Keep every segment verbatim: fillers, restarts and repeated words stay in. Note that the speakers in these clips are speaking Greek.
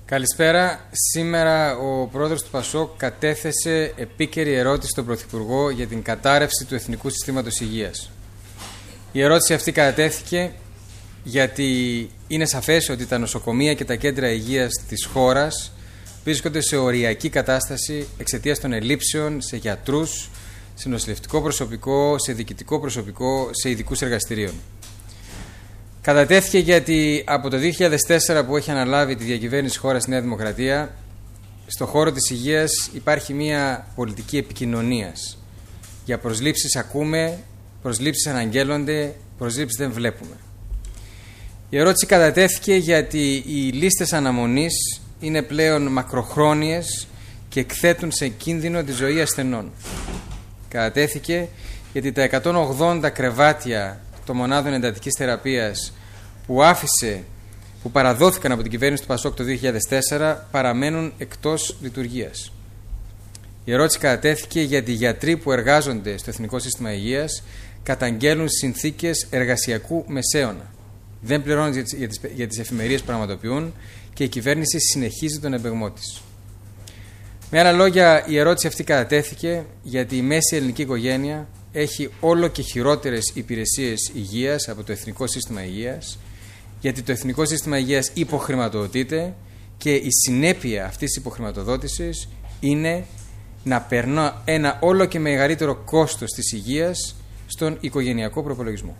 Καλησπέρα. Σήμερα ο πρόεδρος του ΠΑΣΟΚ κατέθεσε επίκαιρη ερώτηση στον Πρωθυπουργό για την κατάρρευση του Εθνικού Συστήματος Υγείας. Η ερώτηση αυτή κατατέθηκε γιατί είναι σαφές ότι τα νοσοκομεία και τα κέντρα υγείας της χώρας βρίσκονται σε οριακή κατάσταση εξαιτίας των ελλείψεων σε γιατρούς, σε νοσηλευτικό προσωπικό, σε διοικητικό προσωπικό, σε ειδικούς εργαστηρίων. Κατατέθηκε γιατί από το δύο χιλιάδες τέσσερα που έχει αναλάβει τη διακυβέρνηση χώρας στη Νέα Δημοκρατία, στον χώρο της υγείας υπάρχει μια πολιτική επικοινωνίας. Για προσλήψεις ακούμε, προσλήψεις αναγγέλλονται, προσλήψεις δεν βλέπουμε. Η ερώτηση κατατέθηκε γιατί οι λίστες αναμονής είναι πλέον μακροχρόνιες και εκθέτουν σε κίνδυνο τη ζωή ασθενών. Κατατέθηκε γιατί τα εκατόν ογδόντα κρεβάτια των μονάδων εντατικής θεραπείας που άφησε, που παραδόθηκαν από την κυβέρνηση του ΠΑΣΟΚ το δύο χιλιάδες τέσσερα παραμένουν εκτός λειτουργίας. Η ερώτηση κατατέθηκε γιατί οι γιατροί που εργάζονται στο Εθνικό Σύστημα Υγείας καταγγέλνουν συνθήκες εργασιακού μεσαίωνα. Δεν πληρώνουν για τις, για τις, για τις εφημερίες που πραγματοποιούν και η κυβέρνηση συνεχίζει τον εμπεγμό της. Με άλλα λόγια, η ερώτηση αυτή κατατέθηκε γιατί η μέση ελληνική οικογένεια έχει όλο και χειρότερες υπηρεσίες υγείας από το Εθνικό Σύστημα Υγείας, γιατί το Εθνικό Σύστημα Υγείας υποχρηματοδοτείται και η συνέπεια αυτής της υποχρηματοδότησης είναι να περνά ένα όλο και μεγαλύτερο κόστος της υγείας στον οικογενειακό προπολογισμό.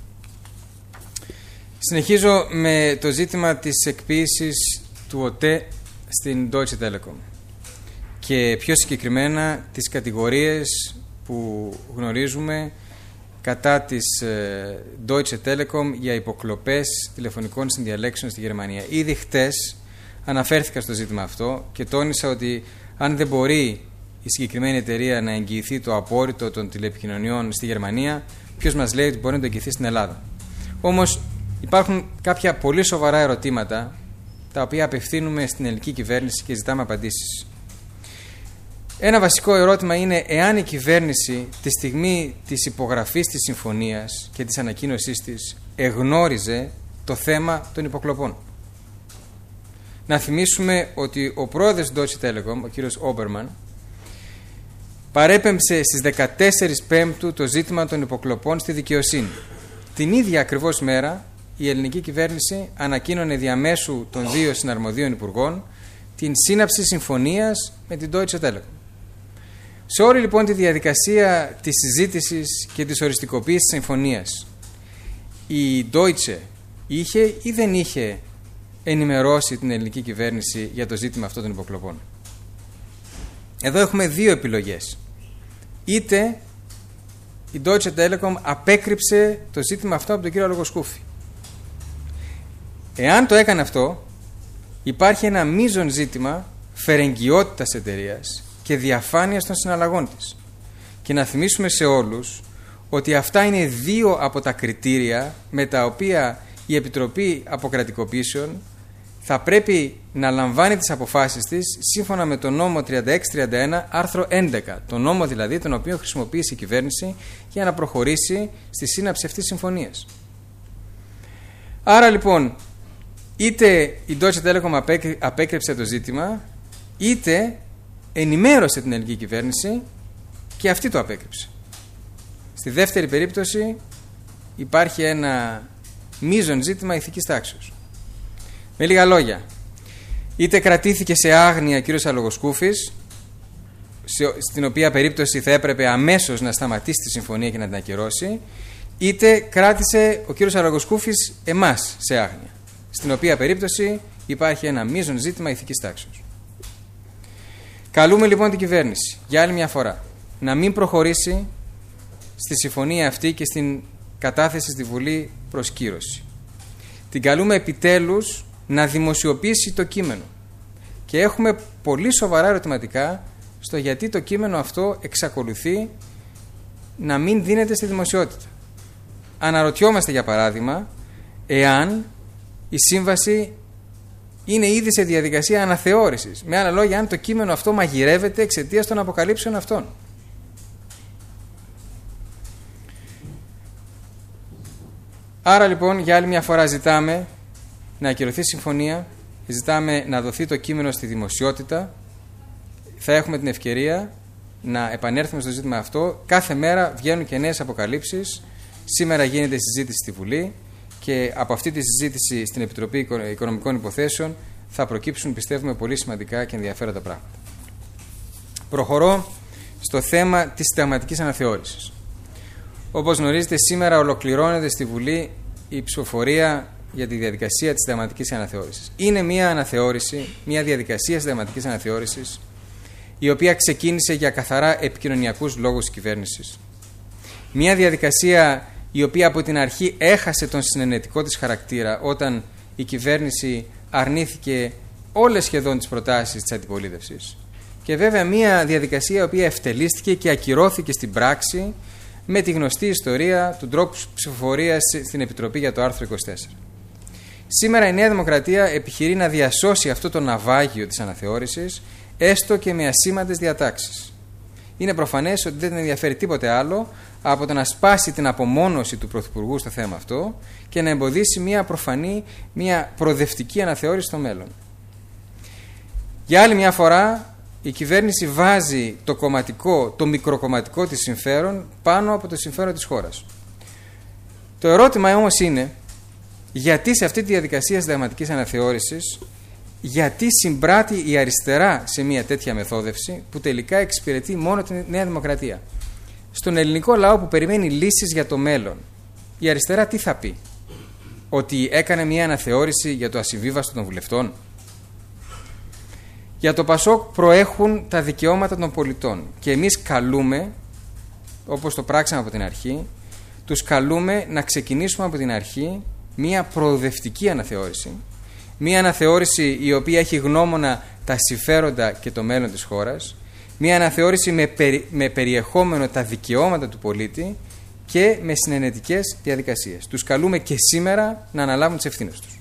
Συνεχίζω με το ζήτημα της εκποίησης του ΟΤΕ στην Deutsche Telekom και πιο συγκεκριμένα τις κατηγορίες που γνωρίζουμε κατά της Deutsche Telekom για υποκλοπές τηλεφωνικών συνδιαλέξεων στη Γερμανία. Ήδη χτες αναφέρθηκα στο ζήτημα αυτό και τόνισα ότι αν δεν μπορεί η συγκεκριμένη εταιρεία να εγγυηθεί το απόρριτο των τηλεπικοινωνιών στη Γερμανία, ποιος μας λέει ότι μπορεί να το εγγυηθεί στην Ελλάδα. Όμως υπάρχουν κάποια πολύ σοβαρά ερωτήματα τα οποία απευθύνουμε στην ελληνική κυβέρνηση και ζητάμε απαντήσεις. Ένα βασικό ερώτημα είναι εάν η κυβέρνηση τη στιγμή της υπογραφής της συμφωνίας και της ανακοίνωσής της εγνώριζε το θέμα των υποκλοπών. Να θυμίσουμε ότι ο πρόεδρος του Deutsche Telekom, ο κύριος Όμπερμαν, παρέπεμψε στις δεκατέσσερις Πέμπτου το ζήτημα των υποκλοπών στη δικαιοσύνη. Την ίδια ακριβώς μέρα η ελληνική κυβέρνηση ανακοίνωνε διαμέσου των δύο συναρμοδίων υπουργών την σύναψη συμφωνίας με την Deutsche Telekom. Σε όλη λοιπόν τη διαδικασία της συζήτησης και της οριστικοποίησης της συμφωνίας, η Deutsche είχε ή δεν είχε ενημερώσει την ελληνική κυβέρνηση για το ζήτημα αυτό των υποκλοπών? Εδώ έχουμε δύο επιλογές. Είτε η Deutsche Telekom απέκρυψε το ζήτημα αυτό από τον κύριο Αλογοσκούφη. Εάν το έκανε αυτό, υπάρχει ένα μείζον ζήτημα φερεγγιότητας εταιρείας και διαφάνειας των συναλλαγών της. Και να θυμίσουμε σε όλους ότι αυτά είναι δύο από τα κριτήρια με τα οποία η Επιτροπή Αποκρατικοποίησεων θα πρέπει να λαμβάνει τις αποφάσεις της σύμφωνα με τον νόμο τριάντα έξι τριάντα ένα άρθρο έντεκα, τον νόμο δηλαδή τον οποίο χρησιμοποίησε η κυβέρνηση για να προχωρήσει στη σύναψη αυτής της συμφωνίας. Άρα λοιπόν, είτε η Deutsche Telekom απέκρυψε το ζήτημα, είτε ενημέρωσε την ελληνική κυβέρνηση και αυτή το απέκρυψε. Στη δεύτερη περίπτωση υπάρχει ένα μείζον ζήτημα ηθικής τάξεως. Με λίγα λόγια, είτε κρατήθηκε σε άγνοια ο κύριος Αλογοσκούφης, στην οποία περίπτωση θα έπρεπε αμέσως να σταματήσει τη συμφωνία και να την ακυρώσει, είτε κράτησε ο κύριος Αλογοσκούφης εμάς σε άγνοια, στην οποία περίπτωση υπάρχει ένα μείζον ζήτημα ηθικής τάξεως. Καλούμε λοιπόν την κυβέρνηση για άλλη μια φορά να μην προχωρήσει στη συμφωνία αυτή και στην κατάθεση στη Βουλή προς κύρωση. Την καλούμε επιτέλους να δημοσιοποιήσει το κείμενο. Και έχουμε πολύ σοβαρά ερωτηματικά στο γιατί το κείμενο αυτό εξακολουθεί να μην δίνεται στη δημοσιότητα. Αναρωτιόμαστε για παράδειγμα εάν η σύμβαση είναι ήδη σε διαδικασία αναθεώρησης. Με άλλα λόγια, αν το κείμενο αυτό μαγειρεύεται εξαιτίας των αποκαλύψεων αυτών. Άρα λοιπόν για άλλη μια φορά ζητάμε να ακυρωθεί συμφωνία ζητάμε να δοθεί το κείμενο στη δημοσιότητα. Θα έχουμε την ευκαιρία να επανέλθουμε στο ζήτημα αυτό. Κάθε μέρα βγαίνουν και νέες αποκαλύψεις. Σήμερα γίνεται συζήτηση στη Βουλή και από αυτή τη συζήτηση στην Επιτροπή Οικονομικών Υποθέσεων θα προκύψουν, πιστεύουμε, πολύ σημαντικά και ενδιαφέροντα πράγματα. Προχωρώ στο θέμα της συνταγματικής αναθεώρησης. Όπως γνωρίζετε, σήμερα ολοκληρώνεται στη Βουλή η ψηφοφορία για τη διαδικασία της συνταγματικής αναθεώρησης. Είναι μια αναθεώρηση, μια διαδικασία συνταγματικής αναθεώρησης, η οποία ξεκίνησε για καθαρά επικοινωνιακούς λόγους της κυβέρνησης. Μια διαδικασία η οποία από την αρχή έχασε τον συνενετικό της χαρακτήρα όταν η κυβέρνηση αρνήθηκε όλες σχεδόν τις προτάσεις της αντιπολίτευσης. Και βέβαια μια διαδικασία η οποία ευτελίστηκε και ακυρώθηκε στην πράξη με τη γνωστή ιστορία του τρόπου ψηφοφορίας στην Επιτροπή για το άρθρο είκοσι τέσσερα. Σήμερα η Νέα Δημοκρατία επιχειρεί να διασώσει αυτό το ναυάγιο της αναθεώρησης, έστω και με ασήμαντες διατάξεις. Είναι προφανές ότι δεν την ενδιαφέρει τίποτε άλλο από το να σπάσει την απομόνωση του Πρωθυπουργού στο θέμα αυτό και να εμποδίσει μια προφανή, μια προοδευτική αναθεώρηση στο μέλλον. Για άλλη μια φορά, η κυβέρνηση βάζει το κομματικό, το μικροκομματικό της συμφέρον πάνω από το συμφέρον της χώρας. Το ερώτημα όμως είναι, γιατί σε αυτή τη διαδικασία συνταγματικής αναθεώρησης, γιατί συμπράττει η αριστερά σε μια τέτοια μεθόδευση που τελικά εξυπηρετεί μόνο τη Νέα Δημοκρατία. Στον ελληνικό λαό που περιμένει λύσεις για το μέλλον, η αριστερά τι θα πει? Ότι έκανε μια αναθεώρηση για το ασυμβίβαστο των βουλευτών? Για το Πασόκ προέχουν τα δικαιώματα των πολιτών και εμείς καλούμε, όπως το πράξαμε από την αρχή, τους καλούμε να ξεκινήσουμε από την αρχή μια προοδευτική αναθεώρηση. Μια αναθεώρηση η οποία έχει γνώμονα τα συμφέροντα και το μέλλον της χώρας. Μια αναθεώρηση με, περι, με περιεχόμενο τα δικαιώματα του πολίτη και με συνενετικές διαδικασίες. Τους καλούμε και σήμερα να αναλάβουν τις ευθύνες τους.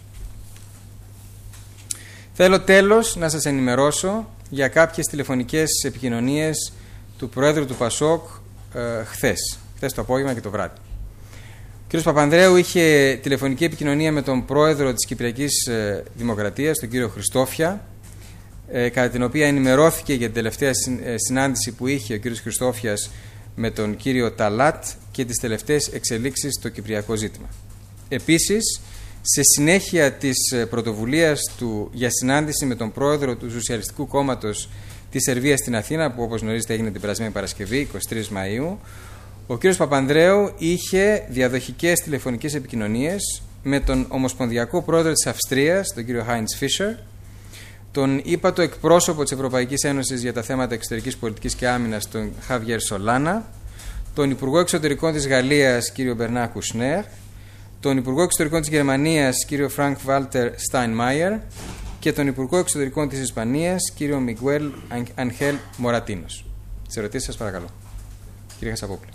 Θέλω τέλος να σας ενημερώσω για κάποιες τηλεφωνικές επικοινωνίες του Προέδρου του Πασόκ ε, χθες, χθες το απόγευμα και το βράδυ. Ο κ. Παπανδρέου είχε τηλεφωνική επικοινωνία με τον Πρόεδρο της Κυπριακής ε, Δημοκρατίας, τον κύριο Χριστόφια, ε, κατά την οποία ενημερώθηκε για την τελευταία συνάντηση που είχε ο κ. Χριστόφιας με τον κύριο Ταλάτ και τις τελευταίες εξελίξεις στο κυπριακό ζήτημα. Επίσης, σε συνέχεια της πρωτοβουλίας του για συνάντηση με τον πρόεδρο του Σοσιαλιστικού Κόμματος της Σερβίας στην Αθήνα, που όπως γνωρίζετε έγινε την περασμένη Παρασκευή, εικοστή τρίτη Μαΐου, ο κ. Παπανδρέου είχε διαδοχικές τηλεφωνικές επικοινωνίες με τον Ομοσπονδιακό Πρόεδρο της Αυστρίας, τον κ. Χάιντς Φίσερ, τον ύπατο εκπρόσωπο της Ευρωπαϊκής Ένωσης για τα θέματα εξωτερικής πολιτικής και άμυνας, τον Χαβιέρ Σολάνα, τον Υπουργό Εξωτερικών της Γαλλίας, κ. Μπερνάρ Κουσνέρ, τον Υπουργό Εξωτερικών της Γερμανίας, κ. Φρανκ Βάλτερ Στάινμάιερ και τον Υπουργό Εξωτερικών της Ισπανίας, κ. Μιγουέλ Αγχέλ Μορατίνος. Τις ερωτήσεις σας παρακαλώ. Κύριε Χασαπόπουλε.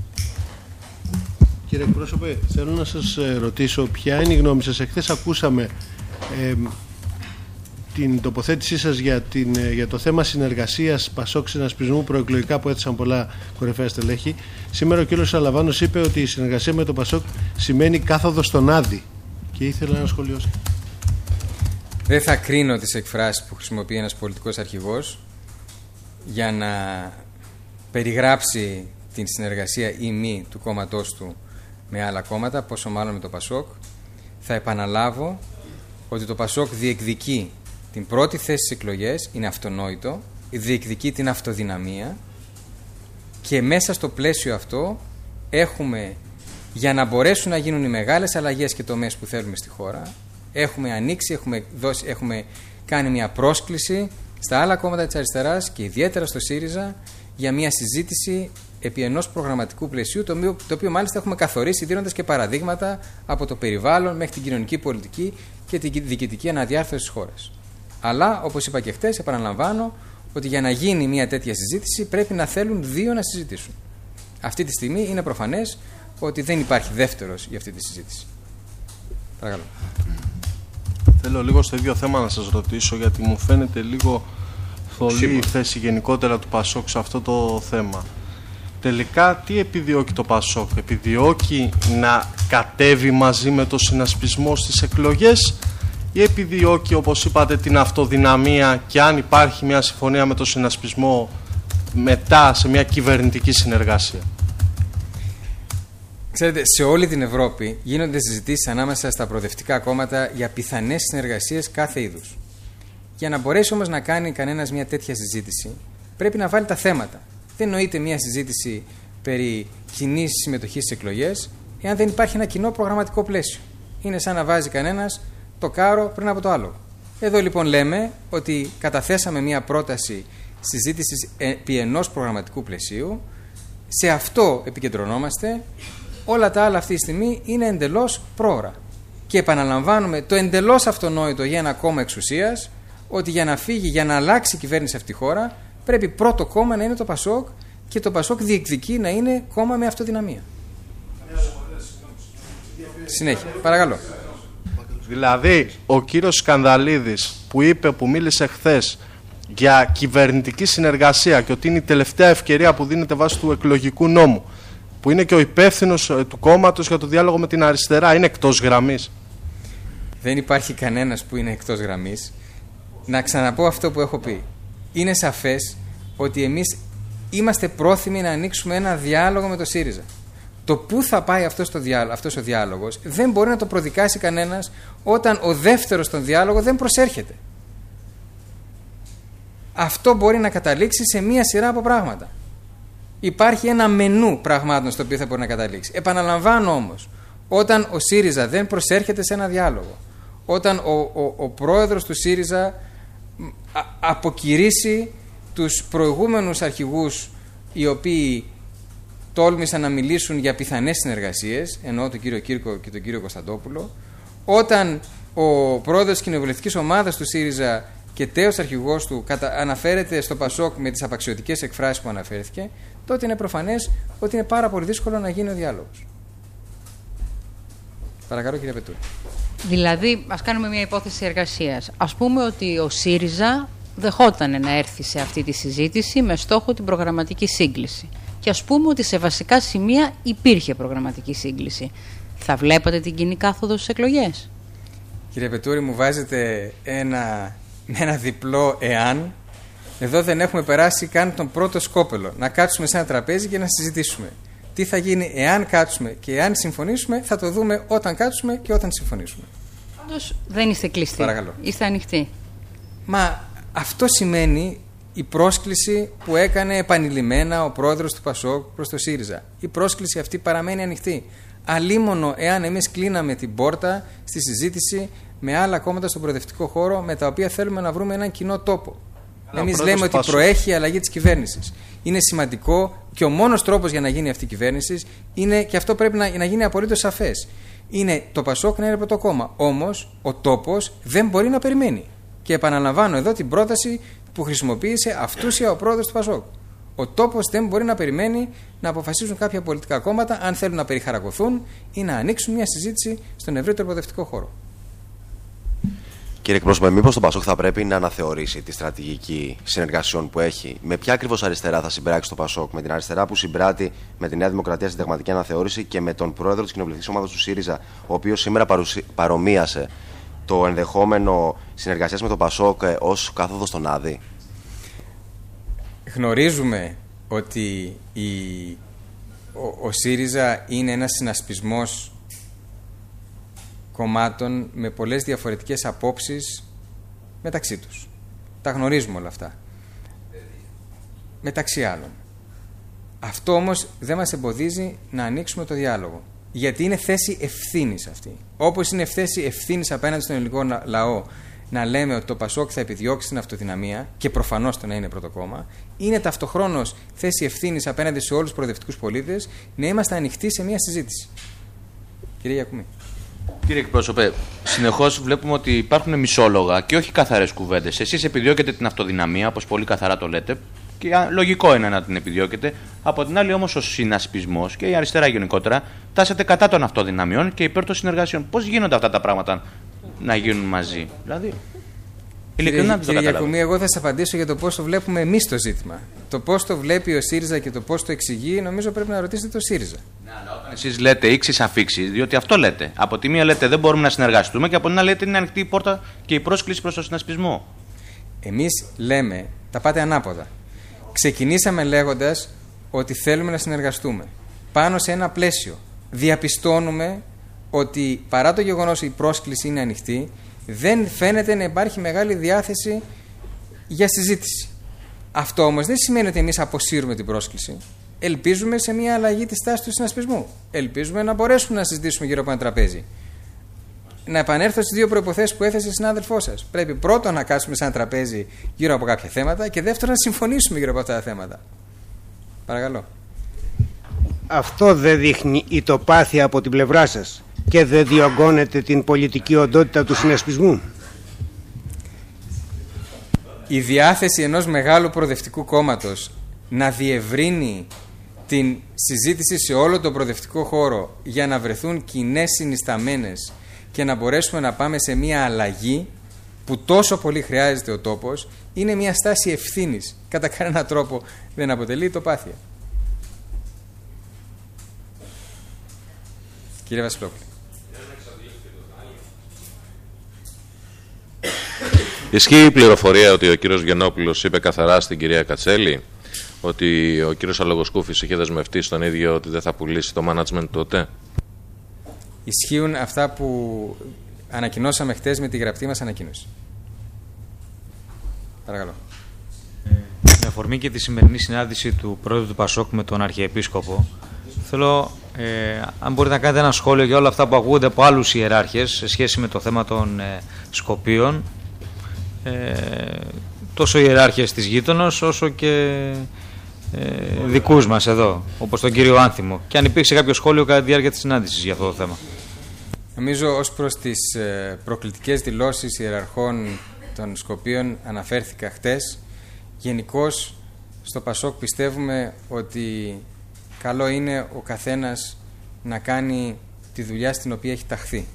Κύριε εκπρόσωπε, θέλω να σας ρωτήσω ποια είναι η γνώμη σας. Εχθές ακούσαμε ε, την τοποθέτησή σας για, την, για το θέμα συνεργασίας Πασόκ συνασπισμού προεκλογικά που έθεσαν πολλά κορυφαία στελέχη. Σήμερα ο κ. Σαλαβάνος είπε ότι η συνεργασία με το Πασόκ σημαίνει κάθοδο στον Άδη και ήθελα να σχολιώσω. Δεν θα κρίνω τις εκφράσεις που χρησιμοποιεί ένας πολιτικός αρχηγός για να περιγράψει την συνεργασία ή μη του κόμματός του με άλλα κόμματα, πόσο μάλλον με το Πασόκ. Θα επαναλάβω ότι το Πασόκ διεκδικεί την πρώτη θέση στις εκλογές, είναι αυτονόητο, διεκδικεί την αυτοδυναμία και μέσα στο πλαίσιο αυτό έχουμε, για να μπορέσουν να γίνουν οι μεγάλες αλλαγές και τομές που θέλουμε στη χώρα, έχουμε ανοίξει, έχουμε, δώσει, έχουμε κάνει μια πρόσκληση στα άλλα κόμματα της αριστεράς και ιδιαίτερα στο ΣΥΡΙΖΑ για μια συζήτηση επί ενός προγραμματικού πλαισίου, το οποίο, το οποίο μάλιστα έχουμε καθορίσει δίνοντας και παραδείγματα από το περιβάλλον μέχρι την κοινωνική πολιτική και την διοικητική αναδιάρθρωση της χώρας. Αλλά, όπως είπα και χτες, επαναλαμβάνω ότι για να γίνει μια τέτοια συζήτηση πρέπει να θέλουν δύο να συζητήσουν. Αυτή τη στιγμή είναι προφανές ότι δεν υπάρχει δεύτερος για αυτή τη συζήτηση. Παρακαλώ. Θέλω λίγο στο ίδιο θέμα να σας ρωτήσω, γιατί μου φαίνεται λίγο θολή η θέση γενικότερα του Πασόκ σε αυτό το θέμα. Τελικά τι επιδιώκει το Πασόκ? Επιδιώκει να κατέβει μαζί με το συνασπισμό στις εκλογές ή επιδιώκει, όπως είπατε, την αυτοδυναμία και αν υπάρχει μια συμφωνία με το συνασπισμό μετά σε μια κυβερνητική συνεργασία? Ξέρετε, σε όλη την Ευρώπη γίνονται συζητήσεις ανάμεσα στα προοδευτικά κόμματα για πιθανές συνεργασίες κάθε είδους. Για να μπορέσει όμως να κάνει κανένας μια τέτοια συζήτηση, πρέπει να βάλει τα θέματα. Δεν νοείται μια συζήτηση περί κοινής συμμετοχής στις εκλογές, εάν δεν υπάρχει ένα κοινό προγραμματικό πλαίσιο. Είναι σαν να βάζει κανένας το κάρο πριν από το άλλο. Εδώ λοιπόν λέμε ότι καταθέσαμε μια πρόταση συζήτησης επί ενός προγραμματικού πλαισίου. Σε αυτό επικεντρωνόμαστε. Όλα τα άλλα αυτή τη στιγμή είναι εντελώς πρόωρα. Και επαναλαμβάνουμε το εντελώς αυτονόητο για ένα κόμμα εξουσίας, ότι για να φύγει, για να αλλάξει η κυβέρνηση αυτή τη χώρα, πρέπει πρώτο κόμμα να είναι το Πασόκ και το Πασόκ διεκδικεί να είναι κόμμα με αυτοδυναμία. Συνέχεια, παρακαλώ. Δηλαδή, ο κύριος Σκανδαλίδης που είπε, που μίλησε χθες για κυβερνητική συνεργασία και ότι είναι η τελευταία ευκαιρία που δίνεται βάσει του εκλογικού νόμου, που είναι και ο υπεύθυνος του κόμματος για το διάλογο με την αριστερά, είναι εκτός γραμμής? Δεν υπάρχει κανένας που είναι εκτός γραμμής. Να ξαναπώ αυτό που έχω πει. Είναι σαφές ότι εμείς είμαστε πρόθυμοι να ανοίξουμε ένα διάλογο με το ΣΥΡΙΖΑ. Το πού θα πάει αυτός, το διάλογο, αυτός ο διάλογος δεν μπορεί να το προδικάσει κανένας όταν ο δεύτερος στον διάλογο δεν προσέρχεται. Αυτό μπορεί να καταλήξει σε μία σειρά από πράγματα. Υπάρχει ένα μενού πραγμάτων στο οποίο θα μπορεί να καταλήξει. Επαναλαμβάνω όμως, όταν ο ΣΥΡΙΖΑ δεν προσέρχεται σε ένα διάλογο, όταν ο, ο, ο πρόεδρος του ΣΥΡΙΖΑ α, αποκηρύσει τους προηγούμενους αρχηγούς οι οποίοι τόλμησαν να μιλήσουν για πιθανές συνεργασίες, εννοώ τον κύριο Κύρκο και τον κύριο Κωνσταντόπουλο, όταν ο πρόεδρος της κοινοβουλευτικής ομάδας του ΣΥΡΙΖΑ και τέος αρχηγός του κατα... αναφέρεται στο Πασόκ με τις απαξιωτικές εκφράσεις που αναφέρθηκε, τότε είναι προφανές ότι είναι πάρα πολύ δύσκολο να γίνει ο διάλογος. Παρακαλώ, κύριε Πετούρη. Δηλαδή, ας κάνουμε μια υπόθεση εργασίας. Ας πούμε ότι ο ΣΥΡΙΖΑ δεχόταν να έρθει σε αυτή τη συζήτηση με στόχο την προγραμματική σύγκληση. Και ας πούμε ότι σε βασικά σημεία υπήρχε προγραμματική σύγκληση. Θα βλέπατε την κοινή κάθοδο στις εκλογές? Κύριε Πετούρη, μου βάζετε ένα, ένα διπλό εάν. Εδώ δεν έχουμε περάσει καν τον πρώτο σκόπελο. Να κάτσουμε σε ένα τραπέζι και να συζητήσουμε. Τι θα γίνει εάν κάτσουμε και εάν συμφωνήσουμε, θα το δούμε όταν κάτσουμε και όταν συμφωνήσουμε. Πάντως δεν είστε κλειστοί. Παρακαλώ. Είστε ανοιχτοί. Μα αυτό σημαίνει η πρόσκληση που έκανε επανειλημμένα ο πρόεδρος του Πασόκ προς το ΣΥΡΙΖΑ. Η πρόσκληση αυτή παραμένει ανοιχτή. Αλίμονο εάν εμείς κλείναμε την πόρτα στη συζήτηση με άλλα κόμματα στον προοδευτικό χώρο με τα οποία θέλουμε να βρούμε έναν κοινό τόπο. Εμείς λέμε ότι Πασόκ προέχει η αλλαγή της κυβέρνησης. Είναι σημαντικό και ο μόνος τρόπος για να γίνει αυτή η κυβέρνηση είναι, και αυτό πρέπει να, να γίνει απολύτως σαφές, είναι το Πασόκ να είναι πρώτο κόμμα. Όμως ο τόπος δεν μπορεί να περιμένει. Και επαναλαμβάνω εδώ την πρόταση που χρησιμοποίησε αυτούσια ο πρόεδρος του Πασόκ. Ο τόπος δεν μπορεί να περιμένει να αποφασίσουν κάποια πολιτικά κόμματα αν θέλουν να περιχαρακωθούν ή να ανοίξουν μια συζήτηση στον ευρύτερο προοδευτικό χώρο. Κύριε εκπρόσωπε, μήπως το Πασόκ θα πρέπει να αναθεωρήσει τη στρατηγική συνεργασιών που έχει? Με ποια ακριβώς αριστερά θα συμπράξει το Πασόκ? Με την αριστερά που συμπράττει με τη Νέα Δημοκρατία συνταγματική αναθεώρηση και με τον πρόεδρο της κοινοβουλευτικής ομάδας του ΣΥΡΙΖΑ, ο οποίος σήμερα παρουσι... παρομοίασε το ενδεχόμενο συνεργασίας με το Πασόκ ως κάθοδο στον Άδη? Γνωρίζουμε ότι η... ο... ο ΣΥΡΙΖΑ είναι ένας συνασπισμός κομμάτων με πολλές διαφορετικές απόψεις μεταξύ τους. Τα γνωρίζουμε όλα αυτά. Μεταξύ άλλων. Αυτό όμως δεν μας εμποδίζει να ανοίξουμε το διάλογο. Γιατί είναι θέση ευθύνης αυτή. Όπως είναι θέση ευθύνης απέναντι στον ελληνικό λαό να λέμε ότι το Πασόκ θα επιδιώξει την αυτοδυναμία και προφανώς το να είναι πρώτο κόμμα, είναι ταυτοχρόνως θέση ευθύνης απέναντι σε όλους τους προοδευτικούς πολίτες να είμαστε ανοιχτοί σε μια συζήτηση. Κύριε Γιακουμή. Κύριε εκπρόσωπε, συνεχώς βλέπουμε ότι υπάρχουν μισόλογα και όχι καθαρές κουβέντες. Εσείς επιδιώκετε την αυτοδυναμία, όπως πολύ καθαρά το λέτε, και λογικό είναι να την επιδιώκετε. Από την άλλη, όμως, ο συνασπισμός και η αριστερά γενικότερα τάσσεται κατά των αυτοδυναμιών και υπέρ των συνεργασιών. Πώς γίνονται αυτά τα πράγματα να γίνουν μαζί, δηλαδή? Ειλικρινά δεν το καταλαβαίνω. Κύριε Ιακουμί, εγώ θα σας απαντήσω για το πώς το βλέπουμε εμείς το ζήτημα. Το πώς το βλέπει ο ΣΥΡΙΖΑ και το πώς το εξηγεί, νομίζω πρέπει να ρωτήσετε το ΣΥΡΙΖΑ. Ναι, αλλά όταν εσείς λέτε ήξεις αφήξεις, διότι αυτό λέτε. Από τη μία λέτε δεν μπορούμε να συνεργαστούμε και από την άλλη λέτε είναι ανοιχτή η πόρτα και η πρόσκληση προς τον συνασπισμό. Εμείς λέμε, τα πάτε ανάποδα. Ξεκινήσαμε λέγοντας ότι θέλουμε να συνεργαστούμε. Πάνω σε ένα πλαίσιο διαπιστώνουμε ότι παρά το γεγονός ότι η πρόσκληση είναι ανοιχτή, δεν φαίνεται να υπάρχει μεγάλη διάθεση για συζήτηση. Αυτό όμως δεν σημαίνει ότι εμείς αποσύρουμε την πρόσκληση. Ελπίζουμε σε μια αλλαγή της τάσης του συνασπισμού. Ελπίζουμε να μπορέσουμε να συζητήσουμε γύρω από ένα τραπέζι. Να επανέλθω στις δύο προϋποθέσεις που έθεσε συνάδελφός σας. Πρέπει πρώτον να κάτσουμε σε ένα τραπέζι γύρω από κάποια θέματα και δεύτερον να συμφωνήσουμε γύρω από αυτά τα θέματα. Παρακαλώ. Αυτό δεν δείχνει ητοπάθεια από την πλευρά σας και δεν διωγγώνεται την πολιτική οντότητα του συνασπισμού? Η διάθεση ενός μεγάλου προοδευτικού κόμματος να διευρύνει την συζήτηση σε όλο τον προοδευτικό χώρο για να βρεθούν κοινές συνισταμένες και να μπορέσουμε να πάμε σε μια αλλαγή που τόσο πολύ χρειάζεται ο τόπος, είναι μια στάση ευθύνης. Κατά κανένα τρόπο δεν αποτελεί ητοπάθεια. Κύριε Βασιλόπουλε. Ισχύει η πληροφορία ότι ο κύριος Γιαννόπουλος είπε καθαρά στην κυρία Κατσέλη ότι ο κύριος Αλογοσκούφης είχε δεσμευτεί στον ίδιο ότι δεν θα πουλήσει το management τότε? Ισχύουν αυτά που ανακοινώσαμε χτες με τη γραπτή μας ανακοίνωση. Παρακαλώ. Με αφορμή και τη σημερινή συνάντηση του πρόεδρου του Πασόκ με τον Αρχιεπίσκοπο, θέλω, ε, αν μπορείτε να κάνετε ένα σχόλιο για όλα αυτά που ακούγονται από άλλους ιεράρχες σε σχέση με το θέμα των ε, Σκοπίων, ε, τόσο ιεράρχες της γείτονος όσο και ε, δικούς μας εδώ, όπως τον κύριο Άνθιμο, και αν υπήρξε κάποιο σχόλιο κατά τη διάρκεια της συνάντησης για αυτό το θέμα. Νομίζω ως προς τις ε, προκλητικές δηλώσεις ιεραρχών των Σκοπίων αναφέρθηκα χτες. Γενικώς στο Πασόκ πιστεύουμε ότι καλό είναι ο καθένας να κάνει τη δουλειά στην οποία έχει ταχθεί.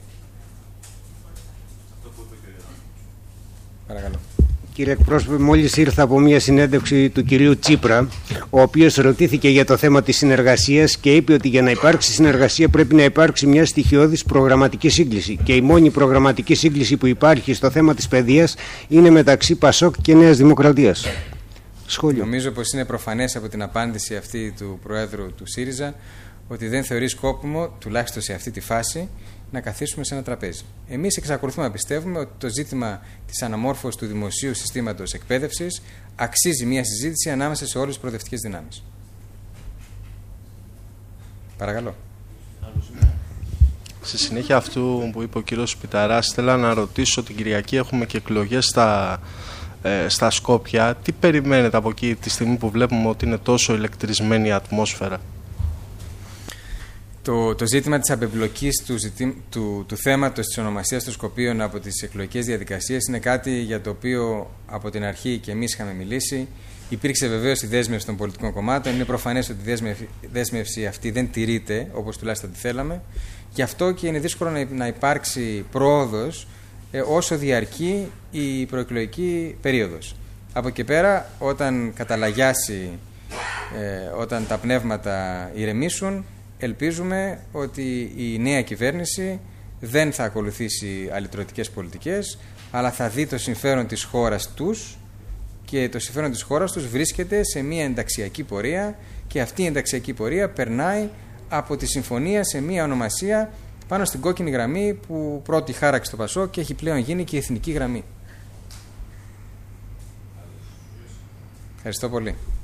Παρακαλώ. Κύριε εκπρόσωπε, μόλις ήρθα από μια συνέντευξη του κυρίου Τσίπρα, ο οποίος ρωτήθηκε για το θέμα της συνεργασίας και είπε ότι για να υπάρξει συνεργασία πρέπει να υπάρξει μια στοιχειώδης προγραμματική σύγκληση. Και η μόνη προγραμματική σύγκληση που υπάρχει στο θέμα της παιδείας είναι μεταξύ Πασόκ και Νέας Δημοκρατίας. Σχόλιο. Νομίζω πως είναι προφανές από την απάντηση αυτή του Προέδρου του ΣΥΡΙΖΑ ότι δεν θεωρεί σκόπιμο, τουλάχιστον σε αυτή τη φάση, να καθίσουμε σε ένα τραπέζι. Εμείς εξακολουθούμε να πιστεύουμε ότι το ζήτημα της αναμόρφωσης του δημοσίου συστήματος εκπαίδευσης αξίζει μια συζήτηση ανάμεσα σε όλες τις προοδευτικές δυνάμεις. Παρακαλώ. Στη συνέχεια αυτού που είπε ο κύριος Σπιταράς, θέλω να ρωτήσω, την Κυριακή έχουμε και εκλογές στα, ε, στα Σκόπια. Τι περιμένετε από εκεί τη στιγμή που βλέπουμε ότι είναι τόσο ηλεκτρισμένη η ατμόσφαιρα? Το, το ζήτημα της απεμπλοκής του, ζητή, του, του θέματος της ονομασίας των Σκοπίων από τις εκλογικές διαδικασίες είναι κάτι για το οποίο από την αρχή και εμείς είχαμε μιλήσει. Υπήρξε βεβαίως η δέσμευση των πολιτικών κομμάτων. Είναι προφανές ότι η δέσμευση, δέσμευση αυτή δεν τηρείται όπως τουλάχιστον τη θέλαμε. Γι' αυτό και είναι δύσκολο να, να υπάρξει πρόοδος ε, όσο διαρκεί η προεκλογική περίοδος. Από εκεί πέρα, όταν καταλαγιάσει, ε, όταν τα πνεύματα ηρεμήσουν, ελπίζουμε ότι η νέα κυβέρνηση δεν θα ακολουθήσει αλυτρωτικές πολιτικές, αλλά θα δει το συμφέρον της χώρας τους, και το συμφέρον της χώρας τους βρίσκεται σε μια ενταξιακή πορεία, και αυτή η ενταξιακή πορεία περνάει από τη συμφωνία σε μια ονομασία πάνω στην κόκκινη γραμμή που πρώτη χάραξε το Πασόκ και έχει πλέον γίνει και η εθνική γραμμή. Ευχαριστώ πολύ.